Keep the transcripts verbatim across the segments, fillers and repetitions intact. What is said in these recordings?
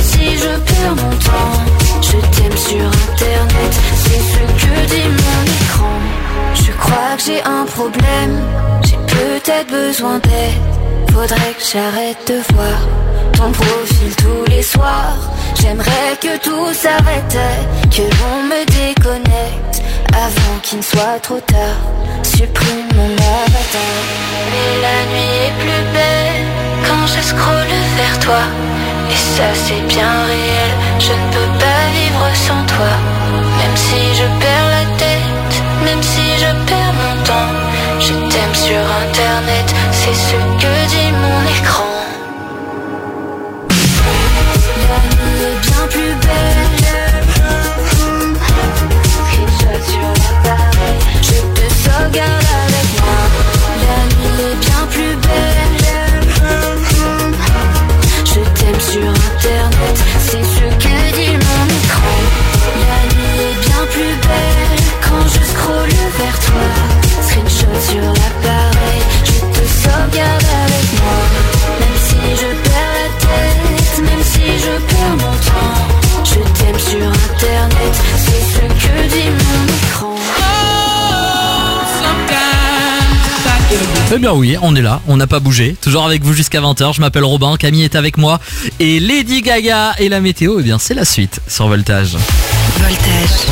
si je perds mon temps. Je t'aime sur internet, c'est ce que dit mon écran. Je crois que j'ai un problème, j'ai peut-être besoin d'aide. Faudrait que j'arrête de voir ton profil tous les soirs. J'aimerais que tout s'arrête, que l'on me déconnecte avant qu'il ne soit trop tard. Supprime mon avatar. Mais la nuit est plus belle quand je scrolle vers toi. Et ça c'est bien réel, je ne peux pas vivre sans toi. Même si je perds la tête, même si je perds mon temps, je t'aime sur internet, c'est ce que dit mon écran. La nuit est bien plus belle. Screenshot sur l'appareil, je te sauvegarde avec moi. La nuit est bien plus belle. Je t'aime sur internet, c'est ce que dit mon écran. La nuit est bien plus belle quand je scrolle vers toi. Screenshot sur l'appareil, je te sauvegarde avec moi. Même si je perds la tête, même si je perds mon temps, je t'aime sur internet, c'est ce que dit mon écran. Eh bien oui, on est là, on n'a pas bougé, toujours avec vous jusqu'à vingt heures, je m'appelle Robin, Camille est avec moi et Lady Gaga et la météo, eh bien c'est la suite sur Voltage. Voltage.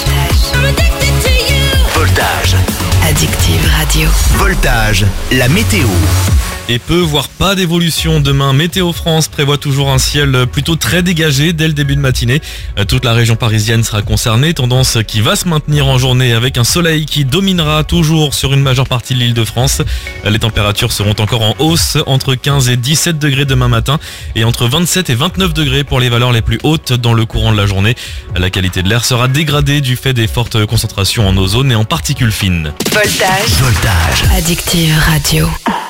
Voltage. Addictive Radio. Voltage, la météo. Et peu, voire pas d'évolution demain. Météo France prévoit toujours un ciel plutôt très dégagé dès le début de matinée. Toute la région parisienne sera concernée, tendance qui va se maintenir en journée avec un soleil qui dominera toujours sur une majeure partie de l'Île-de-France. Les températures seront encore en hausse, entre quinze et dix-sept degrés demain matin et entre vingt-sept et vingt-neuf degrés pour les valeurs les plus hautes dans le courant de la journée. La qualité de l'air sera dégradée du fait des fortes concentrations en ozone et en particules fines. Voltage. Voltage. Addictive Radio.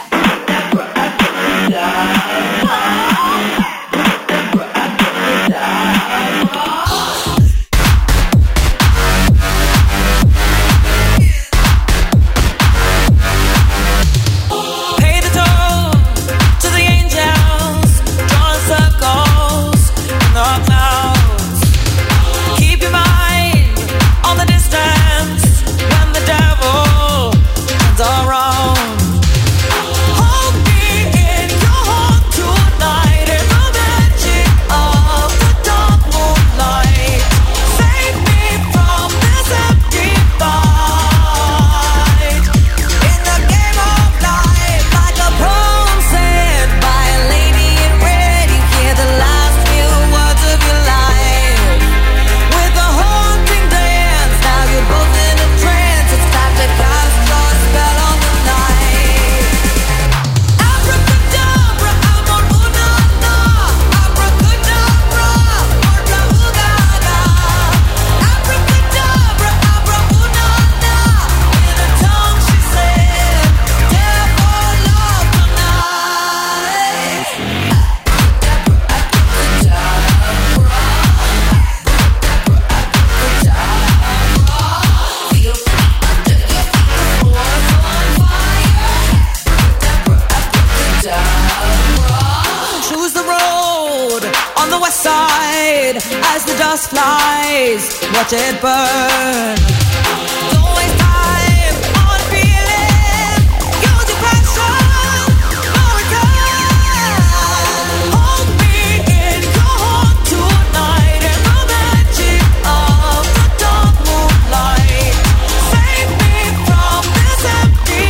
As the dust flies, watch it burn. Don't waste time on feeling. Use your passion, no return. Hold me in your heart tonight in the magic of the dark moonlight. Save me from this empty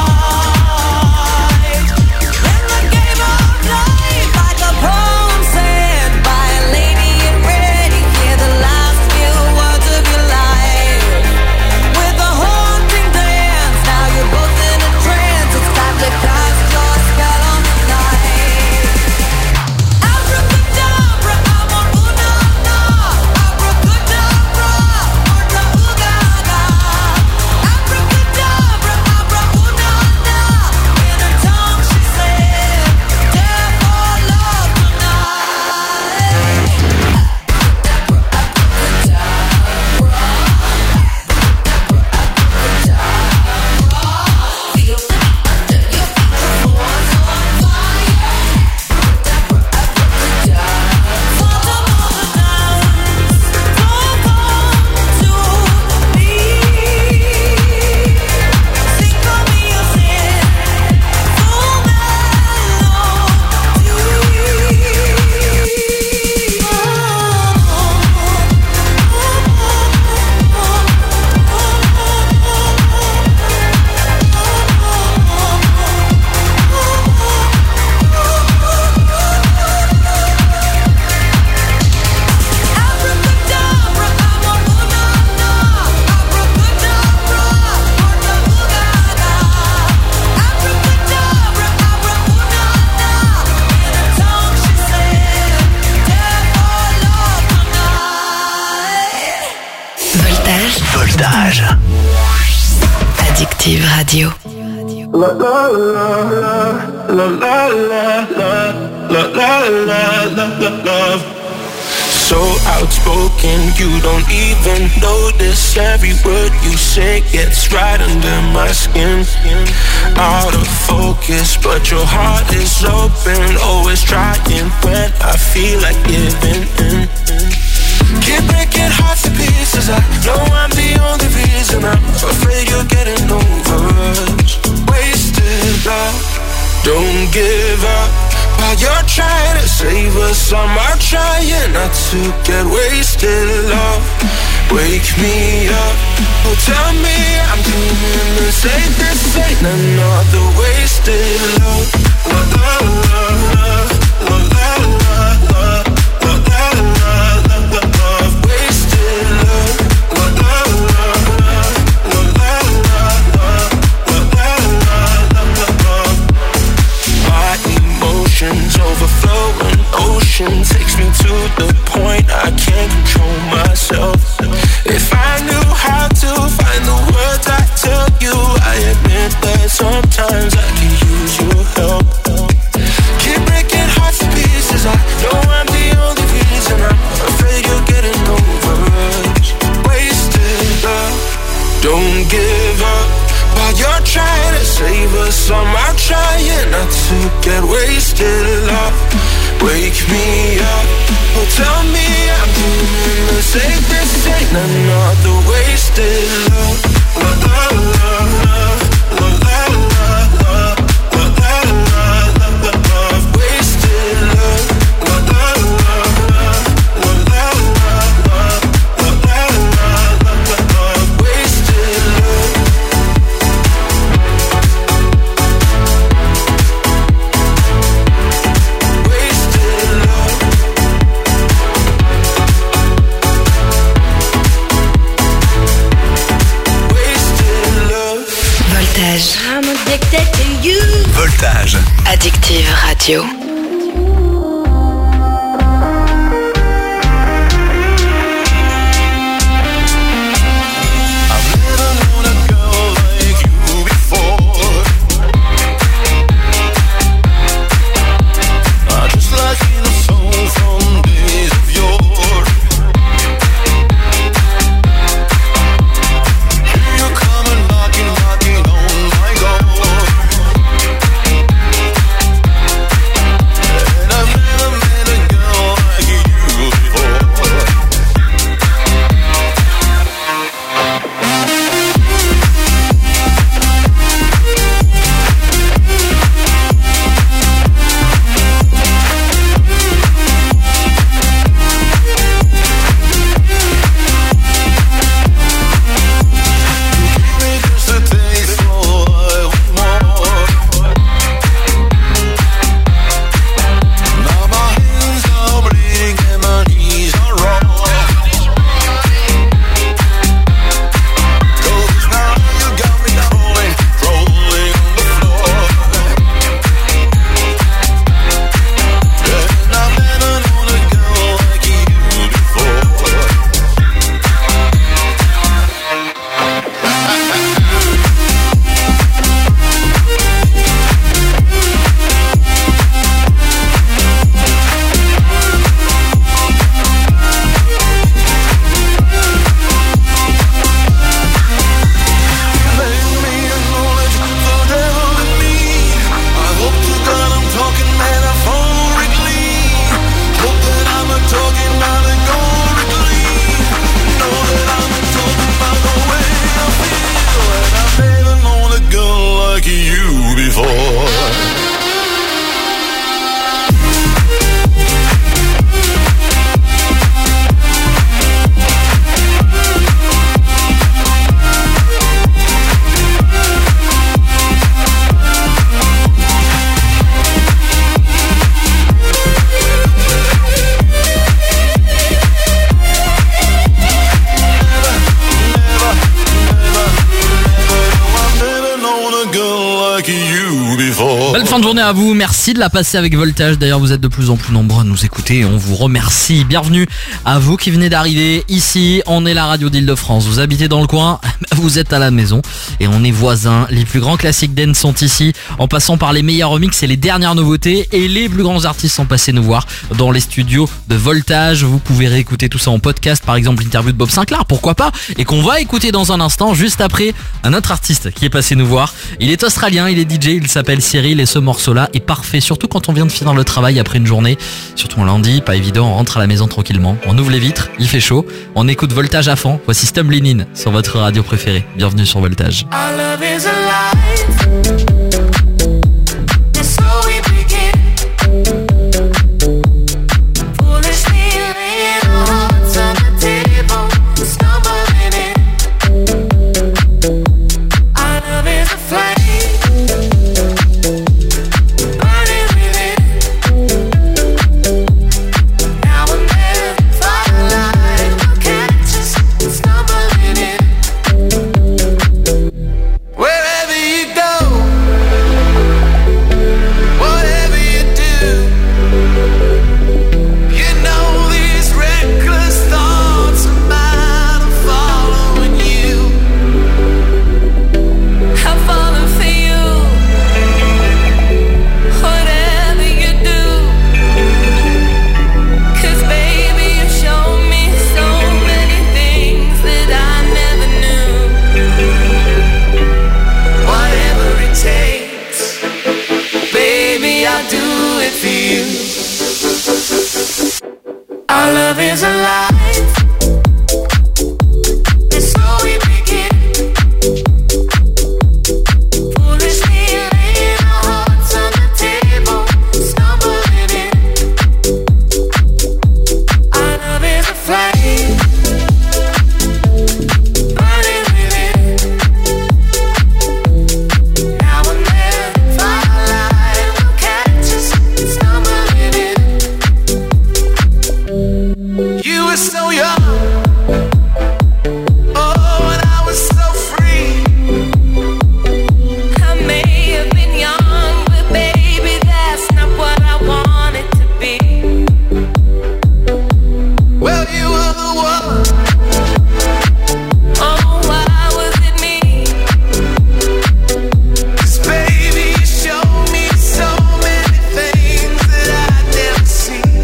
fight. In the game of life, like a poem sent by a lady. The last few words of your life with the whole Addictive Radio. La la la la la la la la la la la la. So outspoken, you don't even notice. Every word you say gets right under my skin. Out of focus, but your heart is open. Always trying when I feel like giving in. Keep breaking hearts to pieces. I know I'm the only reason. I'm afraid you're getting over us. Wasted love, don't give up. While you're trying to save us, I'm out trying not to get wasted. Love, wake me up. Oh, tell me I'm dreaming the same. This ain't another wasted love. La la la la la la la la la la la la. Wasted love. La la la la la la la la la la. My emotions overflowing, ocean takes me to the point I can't control myself. If I knew how to find the words I tell you, I admit that sometimes I can use your help. Keep breaking hearts to pieces. I know I'm the only reason. I'm afraid you're getting over us. Wasted love, don't give up. While you're trying to save us, I'm out trying not to get wasted. Love, wake me up. Oh, tell me I'm doing the same. This ain't another wasted love. La la la la la la la la la la la. Wasted love. La la la la la la la la la la. Wasted love. Voltage. I'm addicted to you. Voltage. Addictive Radio. Knocking on my door. Excellente journée à vous, merci de la passer avec Voltage. D'ailleurs vous êtes de plus en plus nombreux à nous écouter et on vous remercie. Bienvenue à vous qui venez d'arriver ici, on est la radio d'Île-de-France. Vous habitez dans le coin, vous êtes à la maison et on est voisins. Les plus grands classiques dance sont ici, en passant par les meilleurs remixes et les dernières nouveautés. Et les plus grands artistes sont passés nous voir dans les studios de Voltage. Vous pouvez réécouter tout ça en podcast, par exemple l'interview de Bob Sinclair, pourquoi pas, et qu'on va écouter dans un instant, juste après un autre artiste qui est passé nous voir. Il est australien, il est D J, il s'appelle Cyril et ce morceau-là est parfait, surtout quand on vient de finir le travail après une journée, surtout un lundi, pas évident, on rentre à la maison tranquillement, on ouvre les vitres, il fait chaud, on écoute Voltage à fond. Voici Stumbling In sur votre radio préférée. Bienvenue sur Voltage. Our love is alive. And so we begin. Foolishly laying our hearts on the table, stumbling in. Our love is a flame, burning within. Now and then, firelight will catch us stumbling in. Wherever you go, whatever you do, you know these reckless thoughts of mine are following you. I'm falling for you, whatever you do. 'Cause baby, you show me so many things that I never knew. Whatever it takes, baby, I'll do it for you. Our love is alive, and so we begin. Foolishly laying our hearts on the table, stumbling in. Our love is a flame, burning within. Now and then, firelight will catch us stumbling in. You were so young, oh, and I was so free. I may have been young, but baby, that's not what I wanted to be. Well, you were the one. Oh, why was it me? 'Cause baby, you showed me so many things that I'd never seen.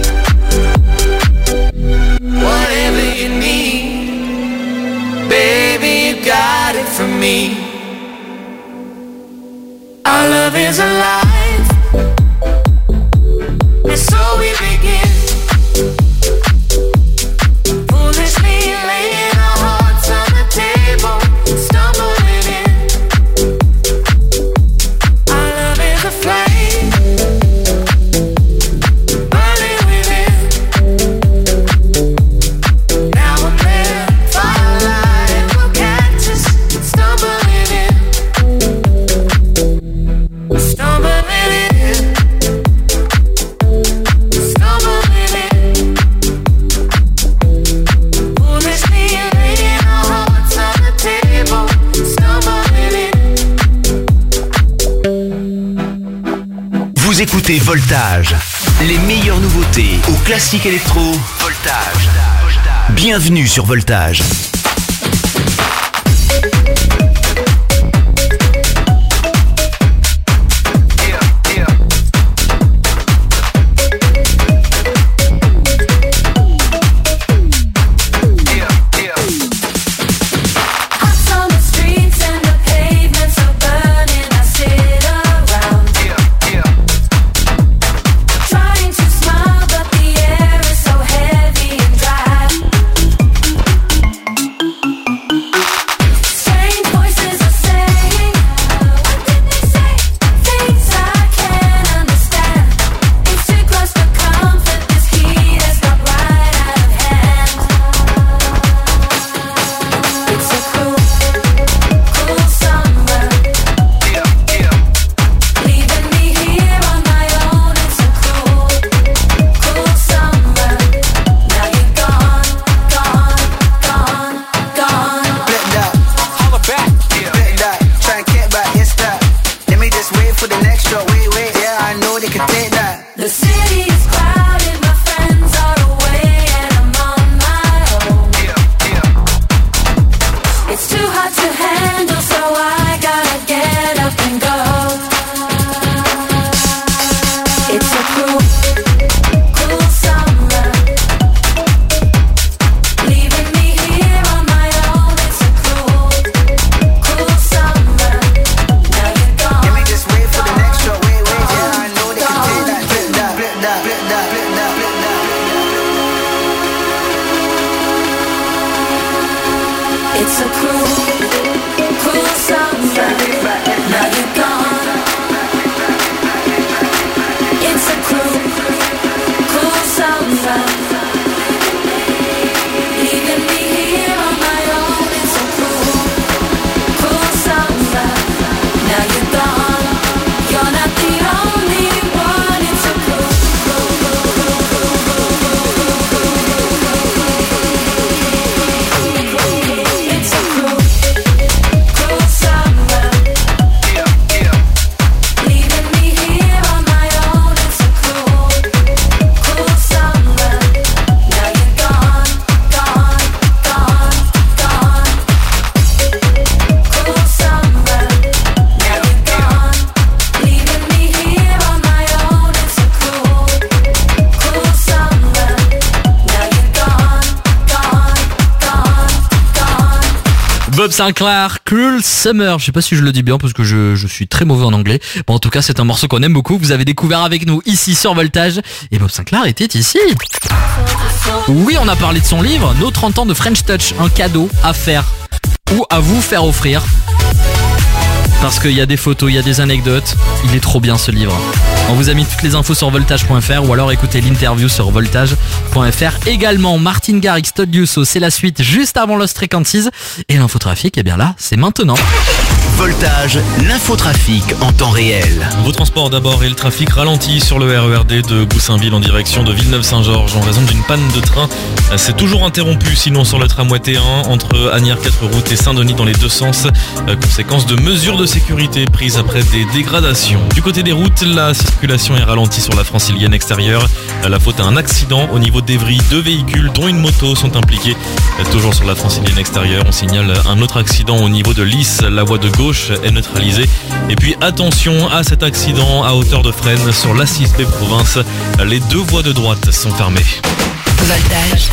Whatever you need, baby, you got it from me. Our love is alive, and so we begin. Foolishly laying our hearts on the table, stumbling in. Our love is a flame, burning within. Now and then, firelight will catch us stumbling in. Stumbling in. Stumbling in. Foolishly laying our hearts on the table, stumbling in. Vous écoutez Voltage, les meilleures nouveautés au classique électro. Voltage. Bienvenue sur Voltage. Hearts on the streets and the pavements are burning. I sit around, trying to smile, but the air is so heavy and dry. It's a cruel, cruel summer. Now you're gone. It's a cruel, cruel summer. Leaving me here on my own. It's a cruel, cruel summer. Now you're gone. You're not the only one. It's a cruel, cruel, cruel, cruel, cruel, cruel, cruel. It's a cruel, cruel summer. Leaving me here on my own. It's a cruel, cruel summer. Now you're gone, gone, gone, gone. Cruel summer. Now you're gone. Leaving me here on my own. It's a cruel, cruel summer. Now you're gone, gone, gone, gone. Bob Sinclair, Cruel Summer. Je sais pas si je le dis bien parce que je, je suis très mauvais en anglais. Bon, en tout cas, c'est un morceau qu'on aime beaucoup. Vous avez découvert avec nous ici sur Voltage. Et Bob Sinclair était ici. Oui, on a parlé de son livre, Nos trente ans de French Touch. Un cadeau à faire ou à vous faire offrir. Parce qu'il y a des photos, il y a des anecdotes. Il est trop bien ce livre. On vous a mis toutes les infos sur voltage point f r ou alors écoutez l'interview sur voltage point f r. Également, Martin Garrix, Todd Yusso, c'est la suite juste avant Lost Frequencies. Et l'infotrafic, eh bien là, c'est maintenant. Voltage, l'infotrafic en temps réel. Vos transports d'abord et le trafic ralentit sur le R E R D de Goussainville en direction de Villeneuve-Saint-Georges en raison d'une panne de train. C'est toujours interrompu sinon sur le tramway T un entre Asnières quatre routes et Saint-Denis dans les deux sens. Conséquence de mesures de sécurité prises après des dégradations. Du côté des routes, la circulation est ralentie sur la francilienne extérieure. La faute à un accident au niveau d'Evry. Deux véhicules dont une moto sont impliqués. Toujours sur la francilienne extérieure, on signale un autre accident au niveau de Lys. La voie de gauche est neutralisée. Et puis attention à cet accident à hauteur de Fresnes sur l'A six B province. Les deux voies de droite sont fermées. Voltage.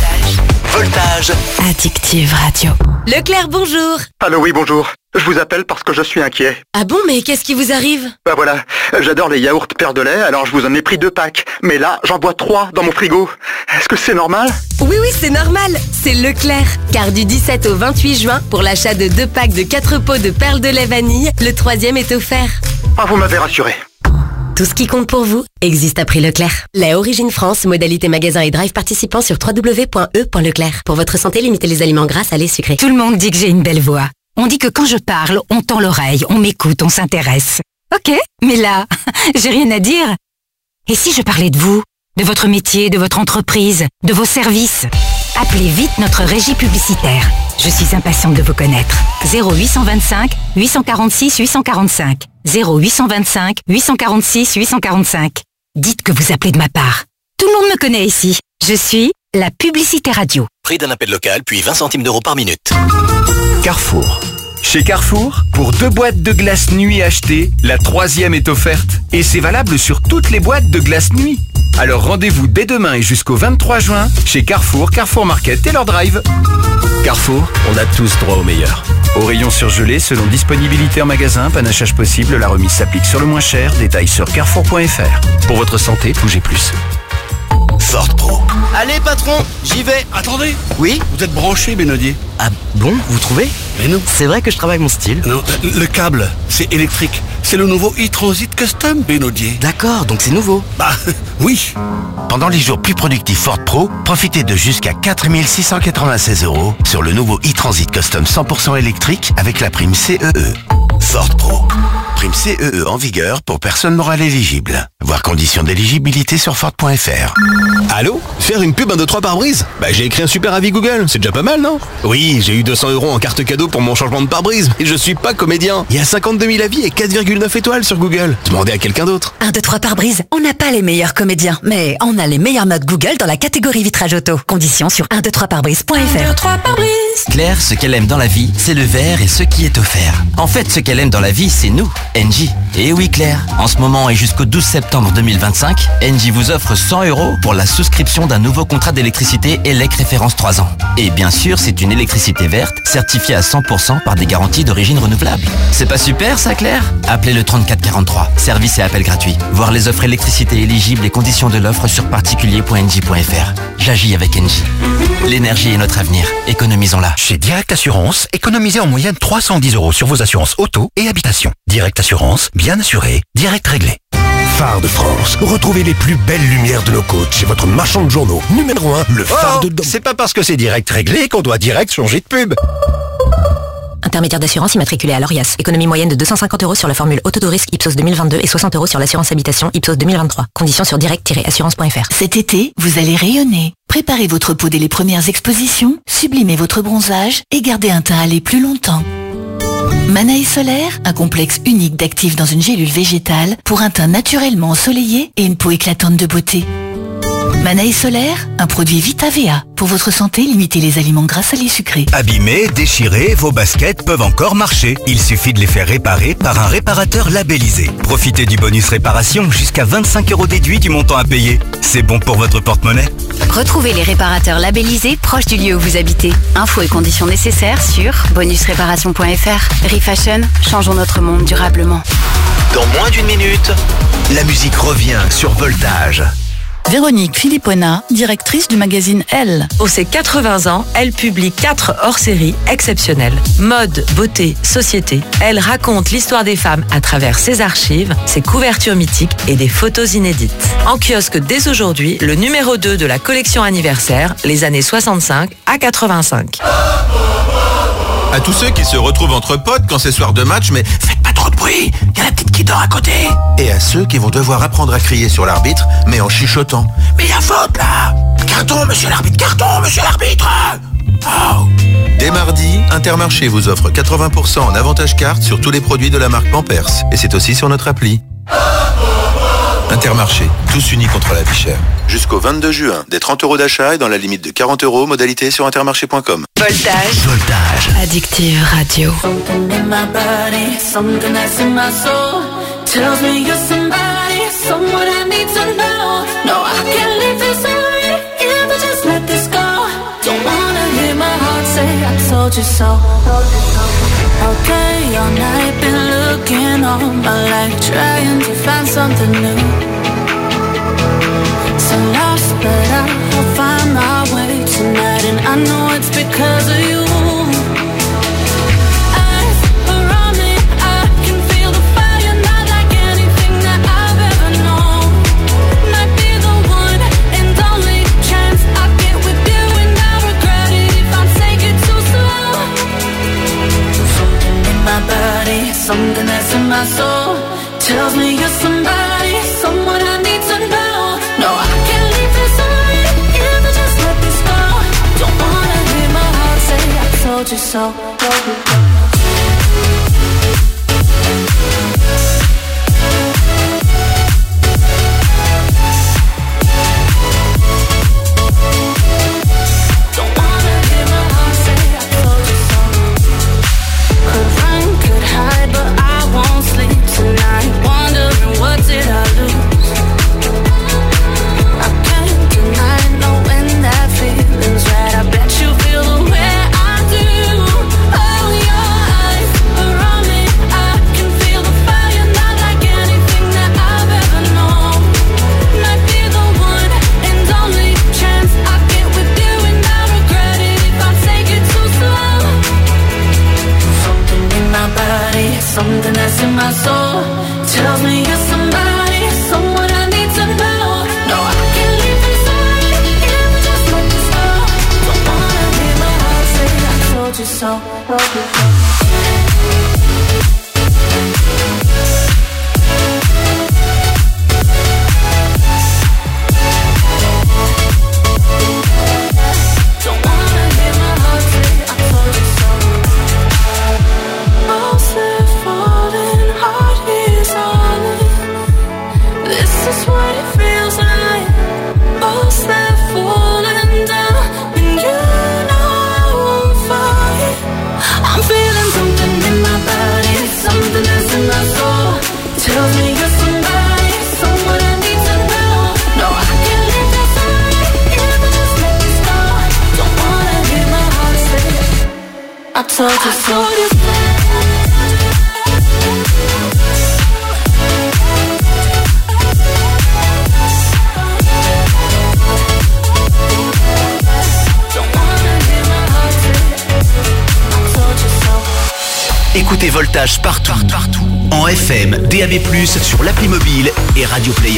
Voltage, Addictive Radio. Leclerc, bonjour. Allô, oui, bonjour. Je vous appelle parce que je suis inquiet. Ah bon, mais qu'est-ce qui vous arrive? Bah voilà, j'adore les yaourts Père de lait, alors je vous en ai pris deux packs. Mais là, j'en bois trois dans mon frigo. Est-ce que c'est normal? Oui, oui, c'est normal. C'est Leclerc. Car du dix-sept au vingt-huit juin, pour l'achat de deux packs de quatre pots de perles de lait vanille, le troisième est offert. Ah, vous m'avez rassuré. Tout ce qui compte pour vous existe à prix Leclerc. Lait Origine France, modalité magasin et drive participant sur w w w point e point leclerc. Pour votre santé, limitez les aliments gras, salés, sucrés. Tout le monde dit que j'ai une belle voix. On dit que quand je parle, on tend l'oreille, on m'écoute, on s'intéresse. Ok, mais là, j'ai rien à dire. Et si je parlais de vous, de votre métier, de votre entreprise, de vos services? Appelez vite notre régie publicitaire. Je suis impatiente de vous connaître. zéro huit cent vingt-cinq huit cent quarante-six huit cent quarante-cinq. zéro huit cent vingt-cinq huit cent quarante-six huit cent quarante-cinq. Dites que vous appelez de ma part. Tout le monde me connaît ici. Je suis la publicité radio. prix d'un appel local, puis vingt centimes d'euros par minute. Carrefour. Chez Carrefour, pour deux boîtes de glace nuit achetées, la troisième est offerte. Et c'est valable sur toutes les boîtes de glace nuit. Alors rendez-vous dès demain et jusqu'au vingt-trois juin chez Carrefour, Carrefour Market et leur drive. Carrefour, on a tous droit au meilleur. Au rayon surgelé, selon disponibilité en magasin, panachage possible, la remise s'applique sur le moins cher. Détails sur carrefour point f r. Pour votre santé, bougez plus. Ford Pro. Allez patron, j'y vais. Attendez. Oui? Vous êtes branché, Benodier? Ah bon, vous trouvez? Mais non. C'est vrai que je travaille avec mon style. Non, le câble, c'est électrique. C'est le nouveau e-Transit Custom, Benodier. D'accord, donc c'est nouveau. Bah, oui. Pendant les jours plus productifs Ford Pro, profitez de jusqu'à quatre mille six cent quatre-vingt-seize euros sur le nouveau e-Transit Custom cent pour cent électrique avec la prime C E E. Ford Pro. Prime C E E en vigueur pour personnes morales éligibles. Voir conditions d'éligibilité sur Ford point f r. Allô? Faire une pub un deux trois pare-brise? Bah j'ai écrit un super avis Google, c'est déjà pas mal, non? Oui, j'ai eu deux cents euros en carte cadeau pour mon changement de pare-brise, et je suis pas comédien. Il y a cinquante-deux mille avis et quatre virgule neuf étoiles sur Google. Demandez à quelqu'un d'autre. un, deux, trois pare-brise, on n'a pas les meilleurs comédiens, mais on a les meilleures notes Google dans la catégorie vitrage auto. Conditions sur un deux trois pare-brise point f r. un, deux, trois pare-brise. Claire, ce qu'elle aime dans la vie, c'est le verre et ce qui est offert. En fait, ce qu'elle aime dans la vie, c'est nous, Engie. Et oui Claire, en ce moment et jusqu'au douze septembre deux mille vingt-cinq, Engie vous offre cent euros pour la souscription d'un nouveau contrat d'électricité E L E C référence trois ans. Et bien sûr, c'est une électricité verte, certifiée à cent pour cent par des garanties d'origine renouvelable. C'est pas super ça Claire? Appelez le trente-quatre quarante-trois, service et appel gratuit. Voir les offres électricité éligibles et conditions de l'offre sur particulier point engie point f r. j'agis avec Engie. L'énergie est notre avenir, économisons-la. Chez Direct Assurance, économisez en moyenne trois cent dix euros sur vos assurances auto et habitation. Direct Assurance, bien assuré, direct réglé. Phare de France. Retrouvez les plus belles lumières de nos côtes chez votre marchand de journaux. Numéro un, le phare Oh, de Dom. c'est pas parce que c'est direct réglé qu'on doit direct changer de pub. Intermédiaire d'assurance immatriculé à l'Orias. Économie moyenne de deux cent cinquante euros sur la formule auto de risque Ipsos deux mille vingt-deux et soixante euros sur l'assurance habitation Ipsos deux mille vingt-trois. Conditions sur direct tiret assurance point f r. Cet été, vous allez rayonner. Préparez votre peau dès les premières expositions, sublimez votre bronzage et gardez un teint allé plus longtemps. Manaï Solaire, un complexe unique d'actifs dans une gélule végétale pour un teint naturellement ensoleillé et une peau éclatante de beauté. Manaï Solaire, un produit Vita V A. Pour votre santé, limitez les aliments gras, salés, sucrés. Abîmés, déchirés, vos baskets peuvent encore marcher. Il suffit de les faire réparer par un réparateur labellisé. Profitez du bonus réparation, jusqu'à vingt-cinq euros déduits du montant à payer. C'est bon pour votre porte-monnaie. Retrouvez les réparateurs labellisés proches du lieu où vous habitez. Infos et conditions nécessaires sur bonus réparation point f r. Refashion, changeons notre monde durablement. Dans moins d'une minute, la musique revient sur Voltage. Véronique Philippona, directrice du magazine Elle. Pour ses quatre-vingts ans, elle publie quatre hors-séries exceptionnelles. Mode, beauté, société. Elle raconte l'histoire des femmes à travers ses archives, ses couvertures mythiques et des photos inédites. En kiosque dès aujourd'hui, le numéro deux de la collection anniversaire, les années soixante-cinq à quatre-vingt-cinq. À tous ceux qui se retrouvent entre potes quand c'est soir de match, mais faites pas trop de bruit, il y a la petite qui dort à côté. Et à ceux qui vont devoir apprendre à crier sur l'arbitre, mais en chuchotant. Mais il y a faute là. Carton, monsieur l'arbitre, carton, monsieur l'arbitre. Oh. Dès mardi, Intermarché vous offre quatre-vingts pour cent en avantage carte sur tous les produits de la marque Pampers. Et c'est aussi sur notre appli. Intermarché, tous unis contre la vie chère. Jusqu'au vingt-deux juin, des trente euros d'achat et dans la limite de quarante euros, modalité sur intermarché point com. Voltage. Voltage. Addictive Radio. Something in my body, something that's in my soul tells me you're somebody, someone I need to know. No, I can't leave this already, yeah, but just let this go. Don't wanna hear my heart say I told you so. Okay, all night been looking all my life, trying to find something new. So lost, but I'll find my way tonight, and I know it's because of you. Eyes around me, I can feel the fire, not like anything that I've ever known. Might be the one and only chance I get with you, and I regret it if I take it too slow. Something in my body, something that's in my soul tells me you're somebody, someone I need to know. No, I can't leave this already, yeah, but just let this go. Don't wanna hear my heart say I told you so. Don't wanna hear my heart say I told you so. Could run, could hide, but I won't sleep tonight, wondering what did I lose. I can't deny knowing that feeling's right. I bet you feel the way I do. Oh, your eyes around me, I can feel the fire, not like anything that I've ever known. Might be the one and only chance I get with you, and I regret it if I take it too slow. Something in my body, something that's in my soul tells me you're somebody, someone I need to know. No, I can't leave this already, yeah, but just let this go. Don't wanna hear my heart say I told you so. Don't wanna hear my heart say I told you so. Most that falling heart is on. This is what it feels like. Most that falling down, and you know I won't fight. I'm feeling something in my body, something that's in my soul tells me you're somebody, someone I need to know. No, I can't leave this already, yeah, but just let this go. Don't wanna hear my heart say I told you so. Écoutez Voltage partout, partout. En F M, D A B plus, sur l'appli mobile et Radio Player.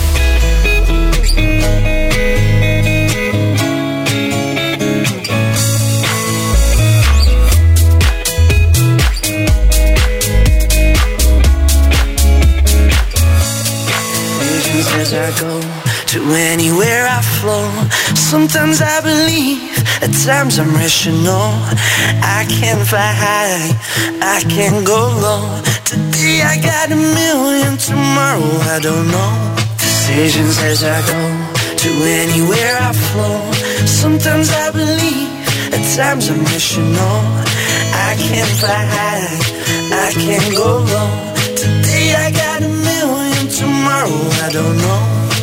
As I go to anywhere I flow, sometimes I believe, at times I'm rational. I can fly high, I can go low. Today I got a million, tomorrow I don't know. Decisions as I go to anywhere I flow. Sometimes I believe, at times I'm rational. I can fly high, I can go low. Today I got a million, tomorrow I don't know.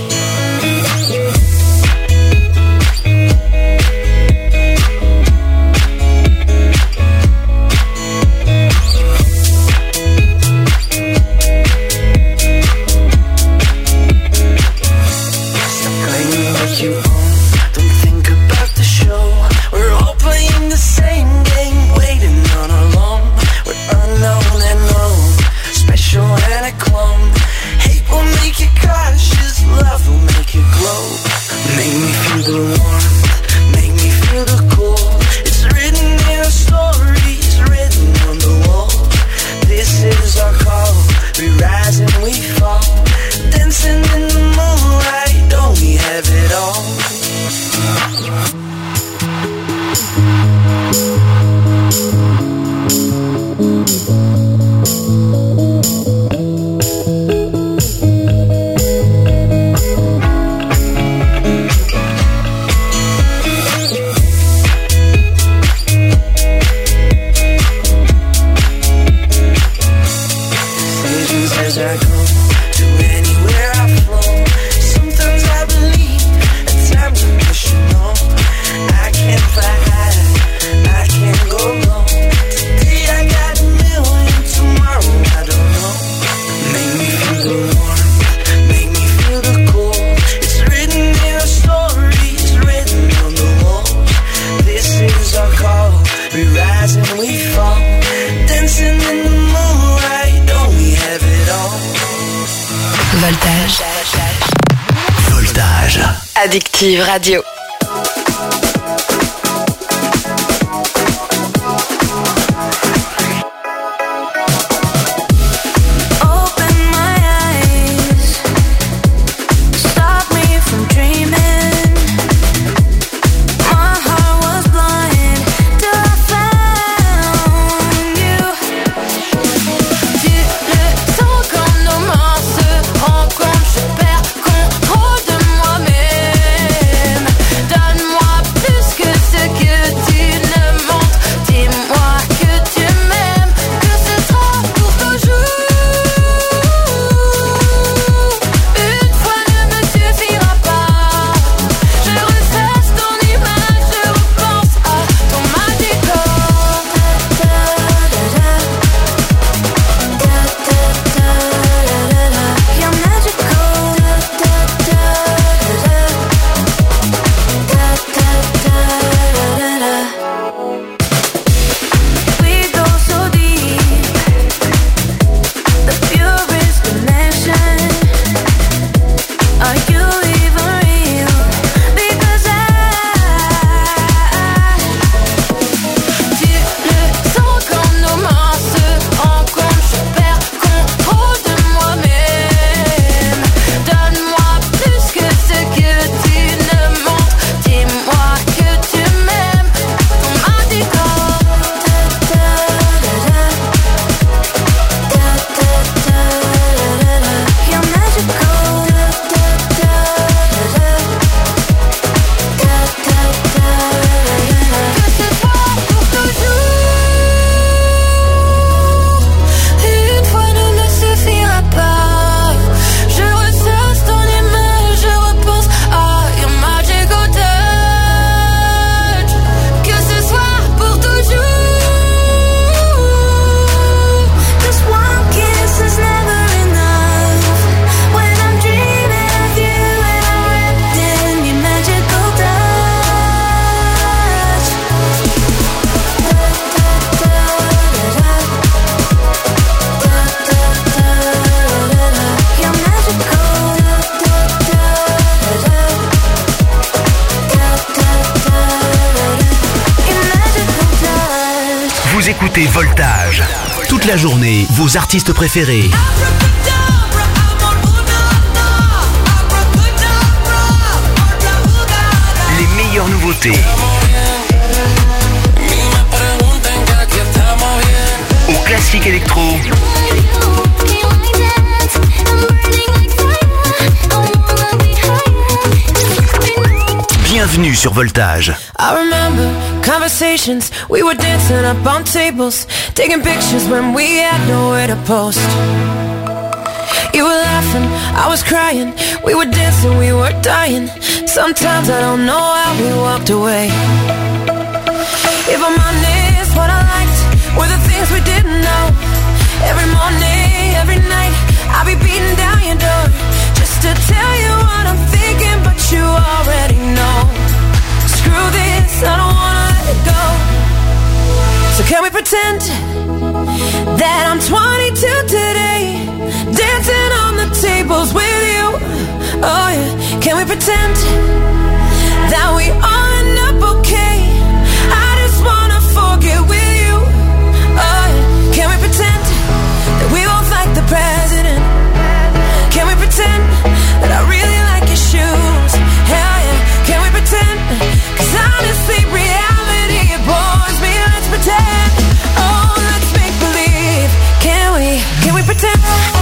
You don't think about the show. We're all playing the same game, waiting on our long. We're unknown and known, special and a clone. Hate will make you cautious, love will make you glow. Make me feel the warmth, make me feel the cold. It's written in our stories, written on the wall. This is our call, we rise and we fall. Dancing in the moonlight, don't we have it all? As I go to anywhere I flow, sometimes I believe, at times I'm rational. I can fly high, I can go low. Today I got a million, tomorrow I don't know. Make me feel the warmth, make me feel the cold. It's written in our stories, written on the walls. This is our call, we rise and we fall. Dancing in the moonlight, don't we have it all? Voltage. Voltage. Addictive Radio. Je perds contrôle de moi-même. écoutez Voltage. Toute la journée, vos artistes préférés. Les meilleures nouveautés. Au classique électro. Bienvenue sur Voltage. I remember conversations, we were dancing up on tables, taking pictures when we had nowhere to post. You were laughing, I was crying, we were dancing, we were dying. Sometimes I don't know how we walked away. If I'm honest, what I liked were the things we didn't know. Every morning, every night, I'll be beating down your door just to tell you what I'm thinking, but you already know. Screw this, I don't wanna let it go. So can we pretend that I'm twenty-two today, dancing on the tables with you? Oh yeah, can we pretend that we all end up okay? I just wanna forget with you. Oh yeah, can we pretend that we both like the president? Can we pretend that I really like your shoes? Hell yeah, can we pretend? Cause honestly, reality, it bores me. Let's pretend. Oh, let's make believe. Can we, can we pretend?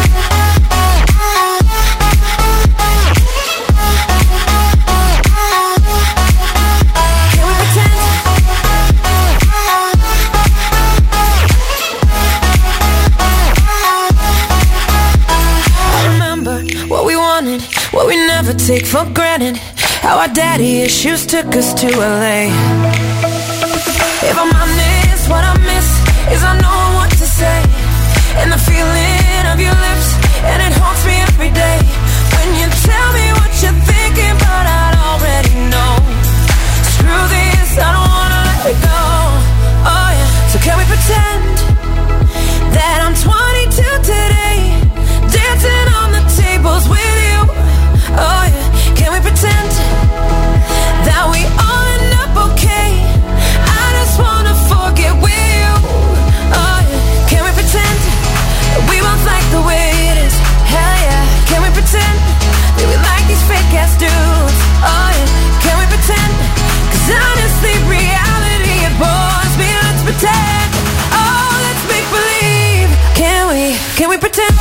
Can we pretend? I remember what we wanted, what we never take for granted. How our daddy issues took us to L A. If I'm honest, what I miss is I know what to say, and the feeling of your lips, and it haunts me every day. When you tell me what you're thinking, but I already know. Screw this, I don't wanna let it go. Oh yeah, so can we pretend that I'm twenty-two today, dancing on the tables with you? Oh yeah, can we pretend that we all end up okay? I just wanna forget with you. Oh yeah, can we pretend that we both like the way it is? Hell yeah, can we pretend that we like these fake ass dudes? Oh yeah, can we pretend? Cause honestly, reality, it bores me. Let's pretend. Oh, let's make believe. Can we, can we pretend?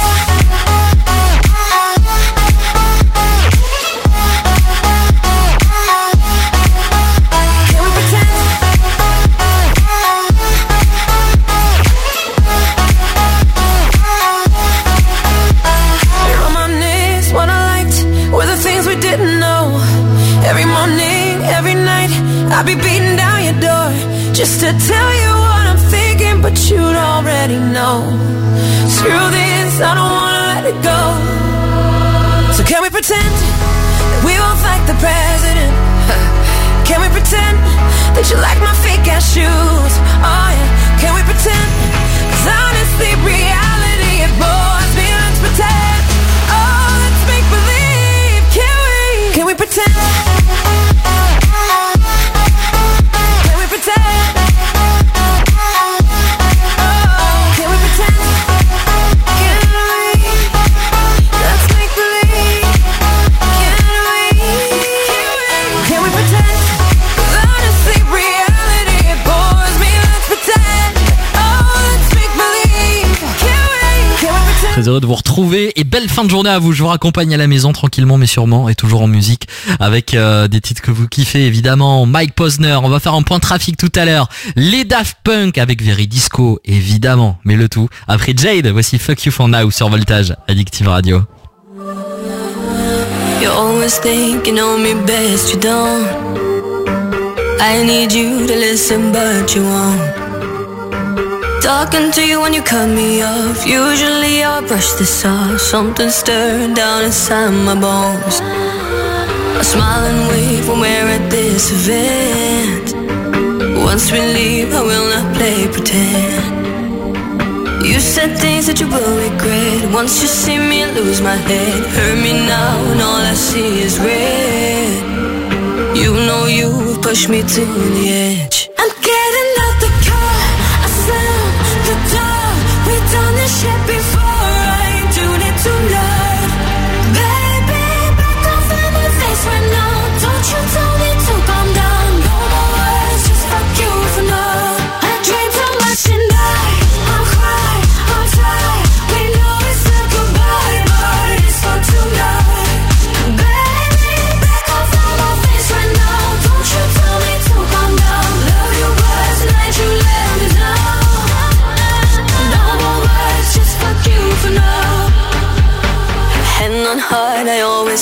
Every morning, every night, I'll be beating down your door just to tell you what I'm thinking, but you'd already know. Screw this, I don't wanna let it go. So can we pretend that we both like the president? Can we pretend that you like my fake ass shoes? Oh yeah, can we pretend? Cause honestly, reality, it bores me. Let's pretend. Oh, let's make believe. Can we? Can we pretend? Can we pretend? Oh, can we pretend? Can we? Let's make believe. Can we? Can we pretend? 'Cause honestly, reality, it bores me. Let's pretend. Oh, let's make believe. Can we? Can we pretend? Très heureux de vous retrouver et belle fin de journée à vous. Je vous raccompagne à la maison tranquillement mais sûrement et toujours en musique avec euh, des titres que vous kiffez évidemment. Mike Posner, on va faire un point trafic tout à l'heure. Les Daft Punk avec Very Disco évidemment, mais le tout après Jade. Voici Fuck You For Now sur Voltage, Addictive Radio. You always think you know me best, you don't. I need you to listen but you won't. Talking to you when you cut me off. Usually I brush this off. Something stirred down inside my bones. I smile and wave when we're at this event. Once we leave I will not play pretend. You said things that you will regret. Once you see me lose my head. Hurt me now and all I see is red. You know you've pushed me to the edge. I'm getting out the car, I slam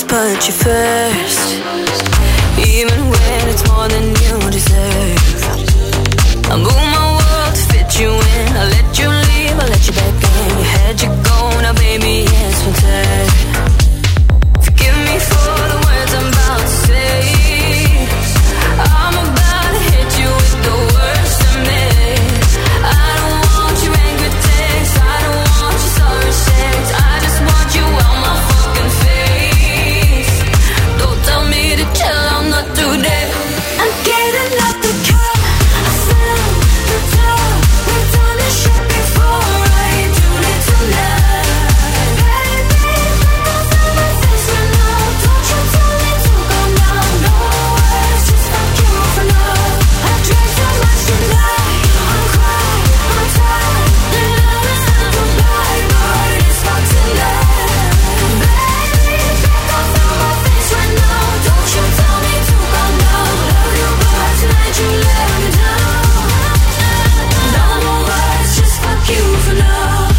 put you first, even when it's more than you deserve. I move my world to fit you in. I let you leave, I let you back in. You had your go, now baby it's my turn. Forgive me for the words I'm about to say. I'm about to hit you with the worst of me. I don't want your angry text, I don't want your sorry sex. I just want you on my fucking face. Don't tell me to chill, I'm not today. I'm getting out the car, I found the door. We've done this shit before, I ain't doing it tonight. Baby, back off of my face right now. Don't you tell me to go now. No words, just fuck you for love. I drank so much tonight, I'm crying, I'm tired. And now it's time to goodbye, but it's not tonight. Baby, back off of my face right now. Don't you tell me to go now. Love you, but tonight you let me down. No more words, just fuck you for love.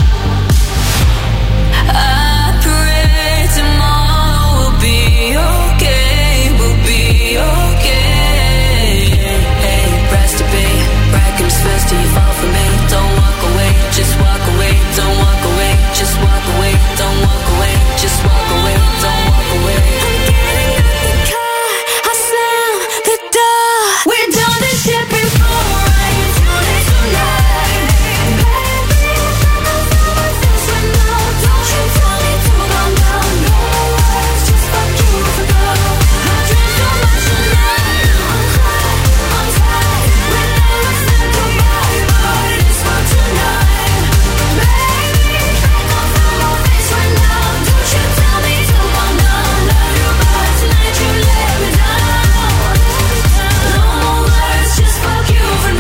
I pray tomorrow will be okay, will be okay. Hey, press to be, brackets first till you fall for me. Don't walk away, just walk away. Don't walk away, just walk away. Don't walk away, just walk away. Don't walk away. I'm getting out the car, I slam the door. We've done this shit before, I ain't doing it tonight. Baby, back off of my face right now. Don't you tell me to go now. No words, just fuck you for love. I drink so much tonight, I'm crying, I'm tired. We never said goodbye, but it's for tonight. Baby, back off of my face right now. Don't you tell me to go now. Love you, but tonight you let me down. No more words, just fuck you for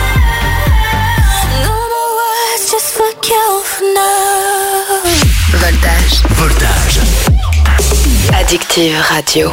now. No more words, just fuck you for now. Voltage. Voltage. Addictive Radio.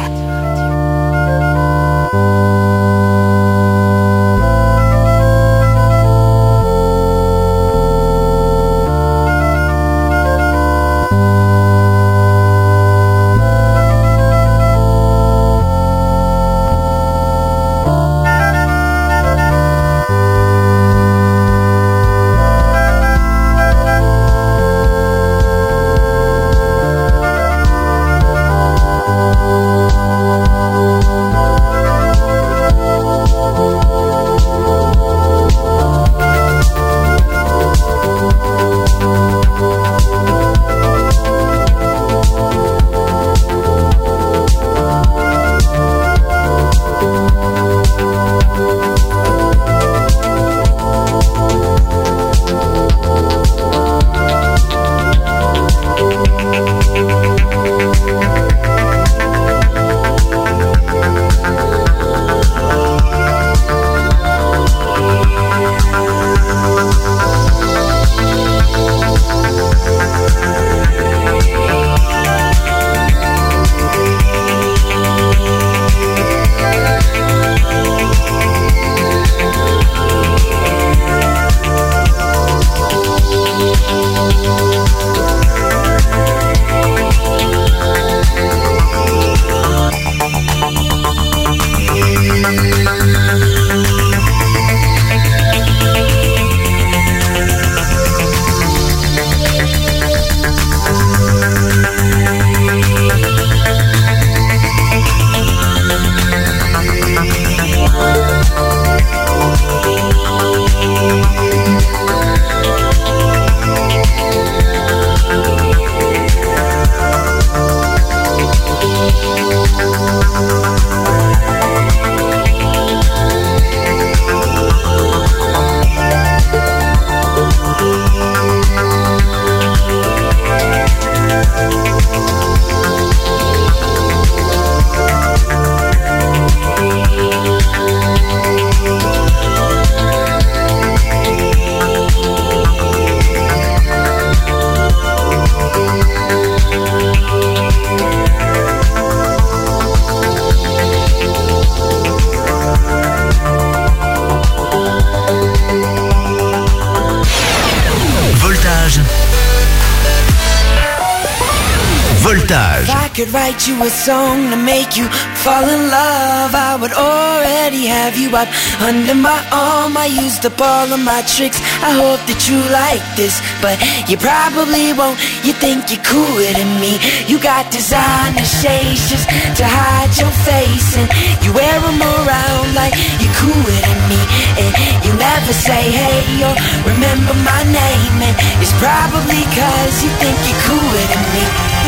Voltage. could write you a song to make you fall in love, I would already have you up under my arm. I used up all of my tricks, I hope that you like this, but you probably won't. You think you're cooler than me. You got designer shades just to hide your face, and you wear them around like you're cooler than me. And you never say hey or remember my name, and it's probably cause you think you're cooler than me.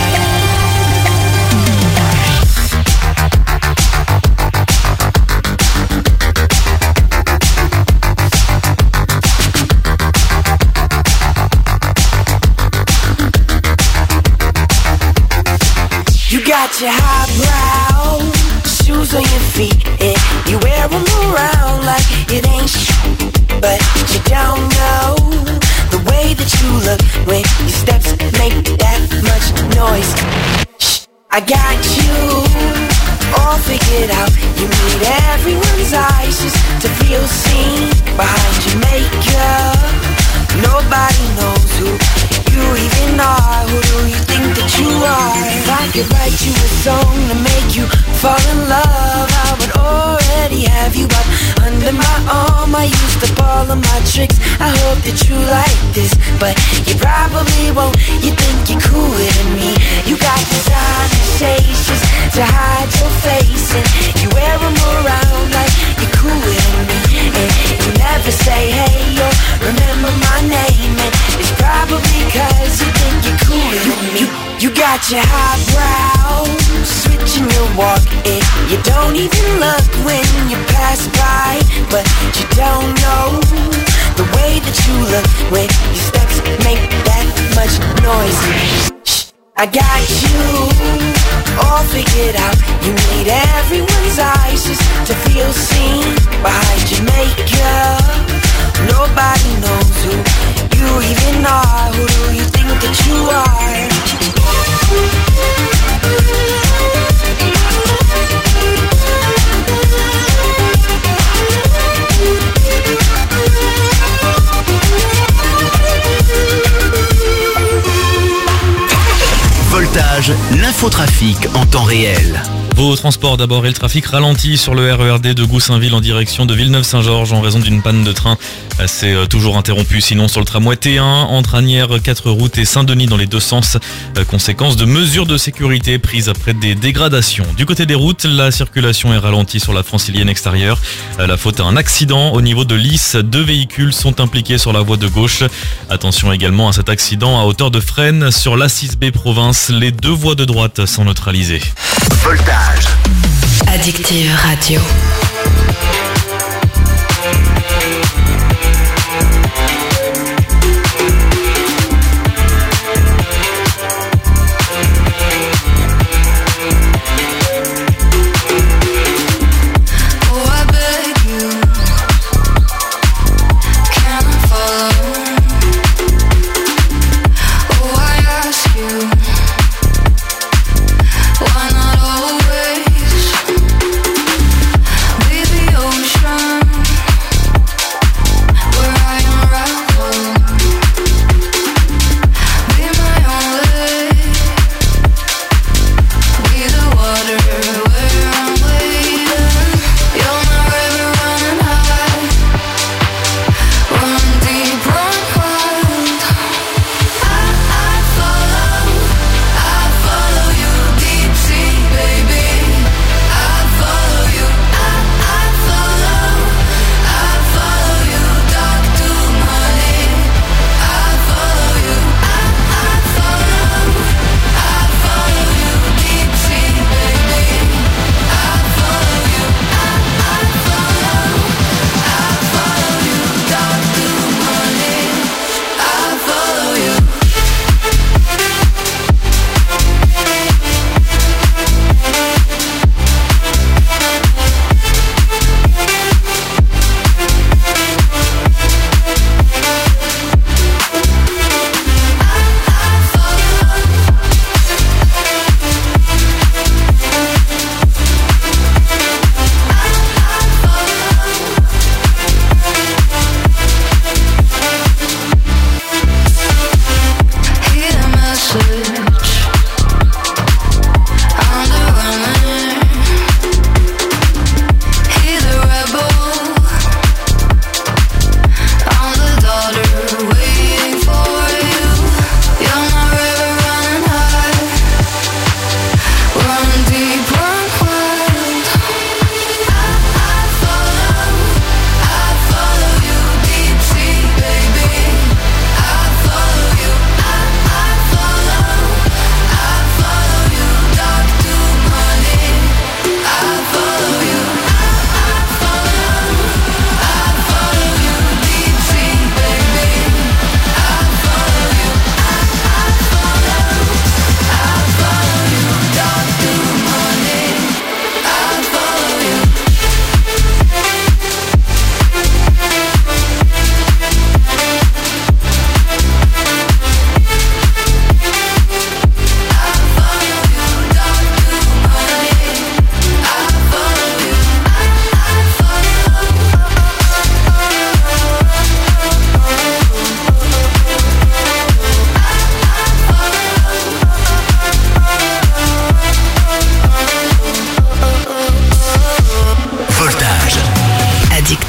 You got your highbrow shoes on your feet, and you wear them around like it ain't shit, but you don't know the way that you look when your steps make that much noise. Shh, I got you all figured out. You need everyone's eyes just to feel seen behind your makeup. Nobody knows who you even are. Who do you think that you are? If I could write you a song to make you fall in love, I would already have you up under my arm. I used up all of my tricks, I hope that you like this, but you probably won't. You think you're cooler than me. You got designer shades just to hide your face, and you wear them around like you're cooler than me. And you never say hey or remember my name, and it's probably cause you think you're cooler than me. You, you got your highbrow switching your walk, and you don't even look when you pass by, but you don't know the way that you look when your steps make that much noise. Shh, I got you all figured out. You need everyone's eyes just to feel seen behind your makeup. Nobody knows who you even are. Who do you think that you are? Voltage, l'infotrafic en temps réel. Vos transports d'abord, et le trafic ralentit sur le R E R D de Goussainville en direction de Villeneuve-Saint-Georges en raison d'une panne de train. C'est toujours interrompu. Sinon sur le tramway T un entre Asnières, quatre routes et Saint-Denis dans les deux sens, conséquence de mesures de sécurité prises après des dégradations. Du côté des routes, la circulation est ralentie sur la francilienne extérieure. La faute à un accident au niveau de Lys. Deux véhicules sont impliqués sur la voie de gauche. Attention également à cet accident à hauteur de Fresnes sur l'A six B province. Les deux voies de droite sont neutralisées. Voltage. Addictive Radio. Why not always?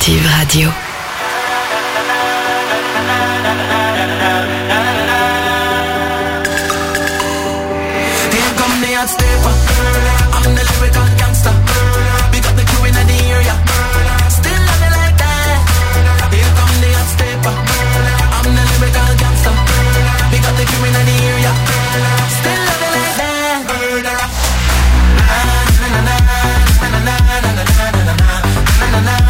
Addictive Radio. Here come the hot stepper. I'm the lyrical gangster. We got the crew in the area. Still love it like that. Here come the hot stepper. I'm the lyrical gangster. We got the crew in the area. Still love it like that. Murderer. Na na na na na na na na na na na na na.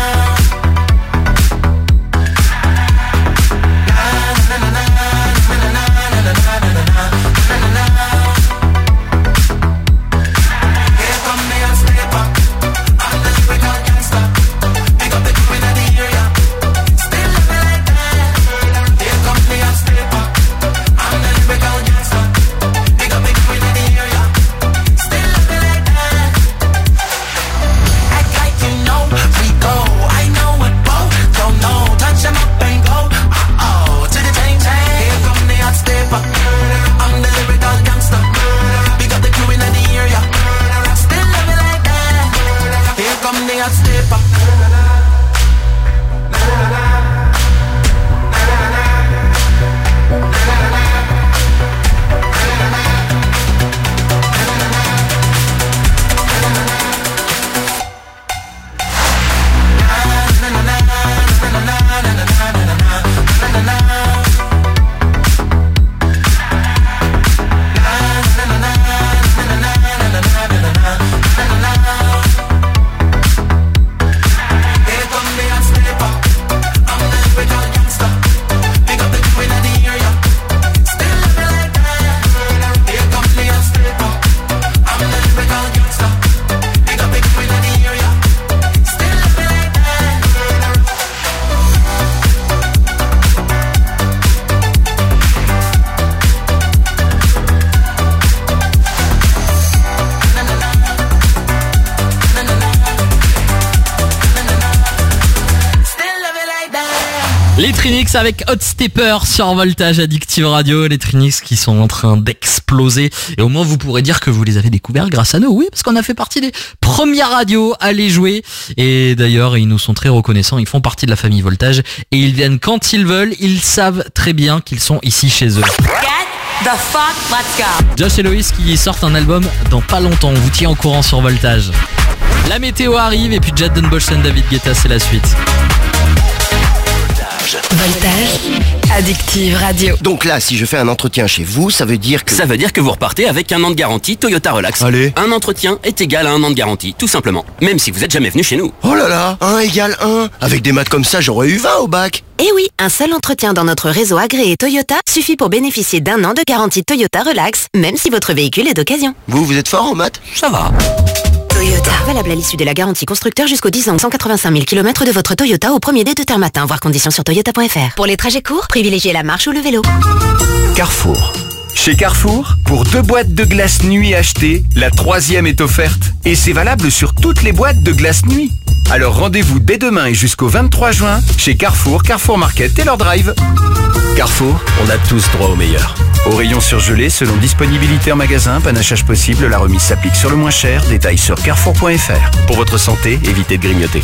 Les Trinix avec Hot Stepper sur Voltage Addictive Radio. Les Trinix qui sont en train d'exploser. Et au moins vous pourrez dire que vous les avez découverts grâce à nous. Oui, parce qu'on a fait partie des premières radios à les jouer. Et d'ailleurs, ils nous sont très reconnaissants. Ils font partie de la famille Voltage. Et ils viennent quand ils veulent. Ils savent très bien qu'ils sont ici chez eux. Get the fuck, let's go. Josh et Loïs qui sortent un album dans pas longtemps. On vous tient au courant sur Voltage. La météo arrive et puis Jadon Bosch et David Guetta, c'est la suite. Voltage, Addictive Radio. Donc là, si je fais un entretien chez vous, ça veut dire que... Ça veut dire que vous repartez avec un an de garantie Toyota Relax. Allez. Un entretien est égal à un an de garantie, tout simplement. Même si vous êtes jamais venu chez nous. Oh là là, un égale un. Avec des maths comme ça, j'aurais eu vingt au bac. Eh oui, un seul entretien dans notre réseau agréé Toyota suffit pour bénéficier d'un an de garantie Toyota Relax, même si votre véhicule est d'occasion. Vous, vous êtes fort en maths? Ça va. Toyota. Valable à l'issue de la garantie constructeur jusqu'au dix ans, cent quatre-vingt-cinq mille kilomètres de votre Toyota au premier dé de terre matin. Voir conditions sur toyota point f r. Pour les trajets courts, privilégiez la marche ou le vélo. Carrefour. Chez Carrefour, pour deux boîtes de glace nuit achetées, la troisième est offerte. Et c'est valable sur toutes les boîtes de glace nuit. Alors rendez-vous dès demain et jusqu'au vingt-trois juin chez Carrefour, Carrefour Market, Taylor Drive. Carrefour, on a tous droit au meilleur. Au rayon surgelé, selon disponibilité en magasin, panachage possible, la remise s'applique sur le moins cher. Détails sur carrefour point f r. Pour votre santé, évitez de grignoter.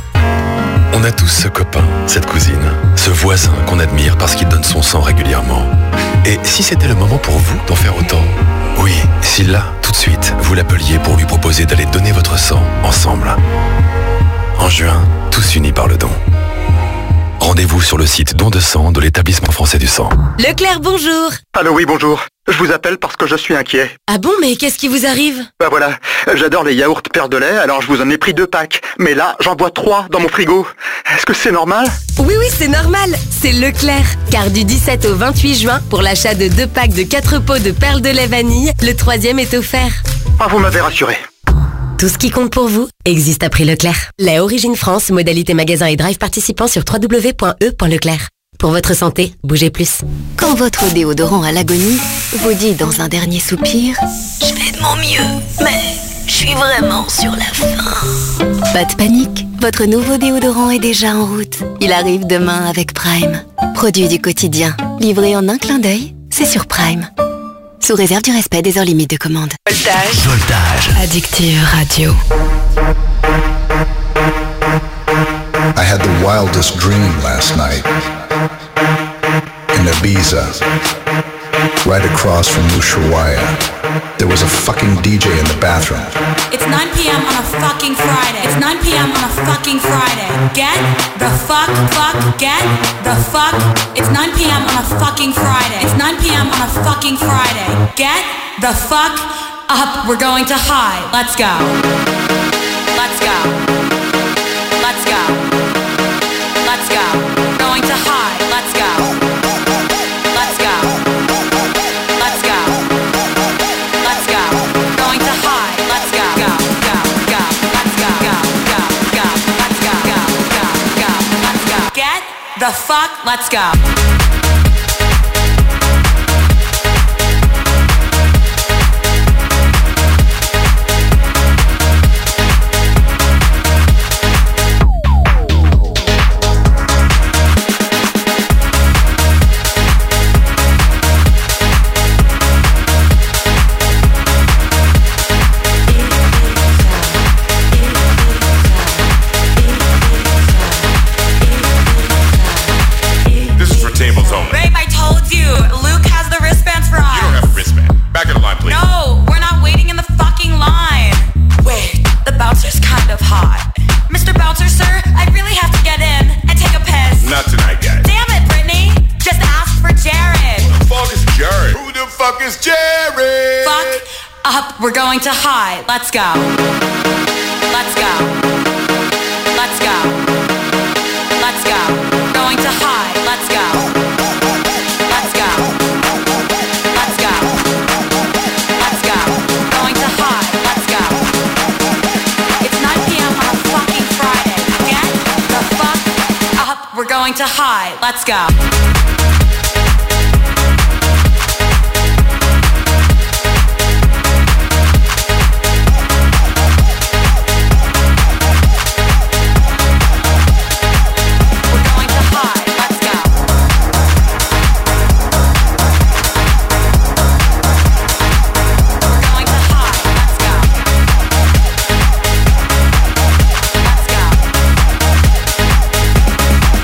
On a tous ce copain, cette cousine, ce voisin qu'on admire parce qu'il donne son sang régulièrement. Et si c'était le moment pour vous d'en faire autant? Oui, si là, tout de suite, vous l'appeliez pour lui proposer d'aller donner votre sang ensemble. En juin, tous unis par le don. Rendez-vous sur le site don de sang de l'établissement français du sang. Leclerc, bonjour. Allô, oui, bonjour. Je vous appelle parce que je suis inquiet. Ah bon, mais qu'est-ce qui vous arrive? Bah voilà, j'adore les yaourts perles de lait, alors je vous en ai pris deux packs. Mais là, j'en bois trois dans mon frigo. Est-ce que c'est normal? Oui, oui, c'est normal. C'est Leclerc. Car du dix-sept au vingt-huit juin, pour l'achat de deux packs de quatre pots de perles de lait vanille, le troisième est offert. Ah, vous m'avez rassuré. Tout ce qui compte pour vous existe à prix Leclerc. Lait Origine France, modalité magasin et drive participant sur w w w point e point leclerc. Pour votre santé, bougez plus. Quand votre déodorant à l'agonie vous dit dans un dernier soupir « Je fais de mon mieux, mais je suis vraiment sur la fin ». Pas de panique, votre nouveau déodorant est déjà en route. Il arrive demain avec Prime. Produit du quotidien, livré en un clin d'œil, c'est sur Prime. Sous réserve du respect des heures limites de commande. Voltage, Voltage, Addictive Radio. I had the wildest dream last night. In Ibiza, right across from Ushuaia, there was a fucking D J in the bathroom. It's nine p.m. on a fucking Friday. It's nine p.m. on a fucking Friday. Get the fuck, fuck, get the fuck. It's nine p.m. on a fucking Friday. It's nine p.m. on a fucking Friday. Get the fuck up. We're going to high. Let's go. Let's go. Let's go. Let's go. Going to high. Let's go. Let's go. Let's go. Let's go. Going to high. Let's go. Go. Go. Go. Let's go. Go. Go. Go. Let's go. Go. Go. Go. Let's go. Get the fuck. Let's go. Babe, I told you, Luke has the wristbands for us. You don't have a wristband. Back in the line, please. No, we're not waiting in the fucking line. Wait, the bouncer's kind of hot. Mister Bouncer, sir, I really have to get in and take a piss. Not tonight, guys. Damn it, Brittany. Just ask for Jared. Who the fuck is Jared? Who the fuck is Jared? Fuck up, we're going to high. Let's go. Let's go. Let's go. Let's go. Going to high. Let's go. Let's go. Let's go. Let's go. Going to high. Let's go. It's nine p.m. on a fucking Friday. Get the fuck up. We're going to high. Let's go.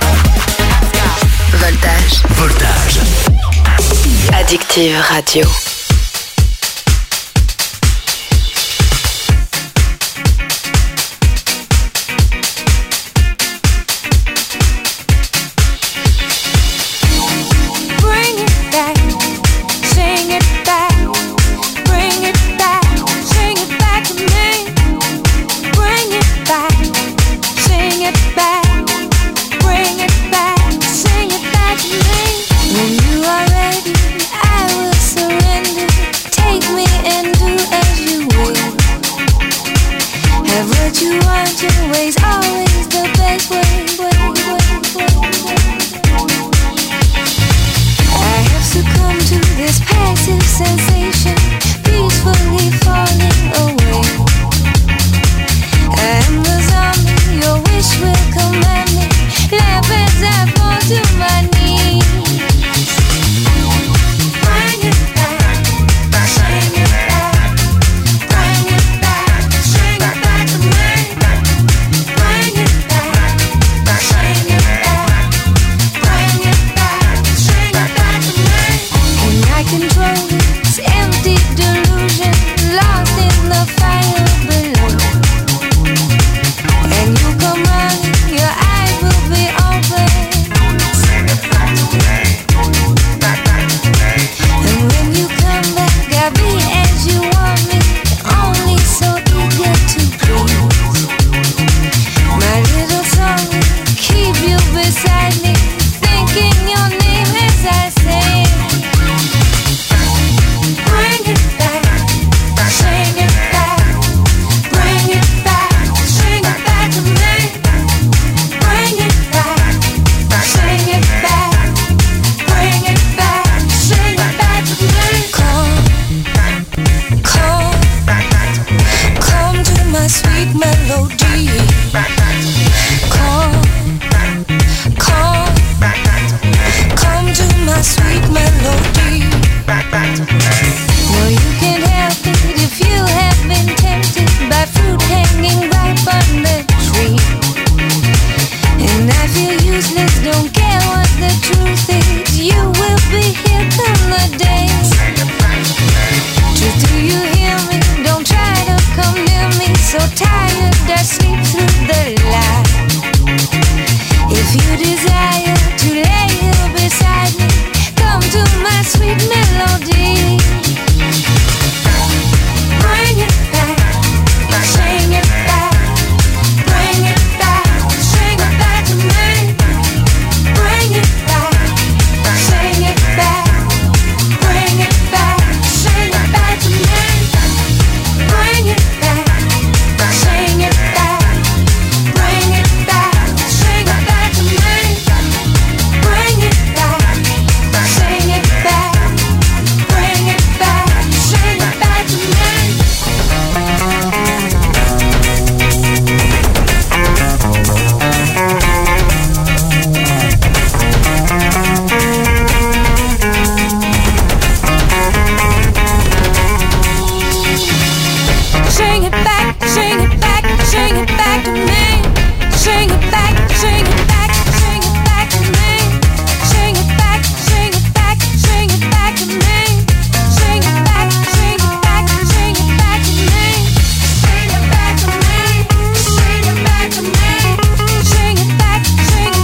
Addictive Radio.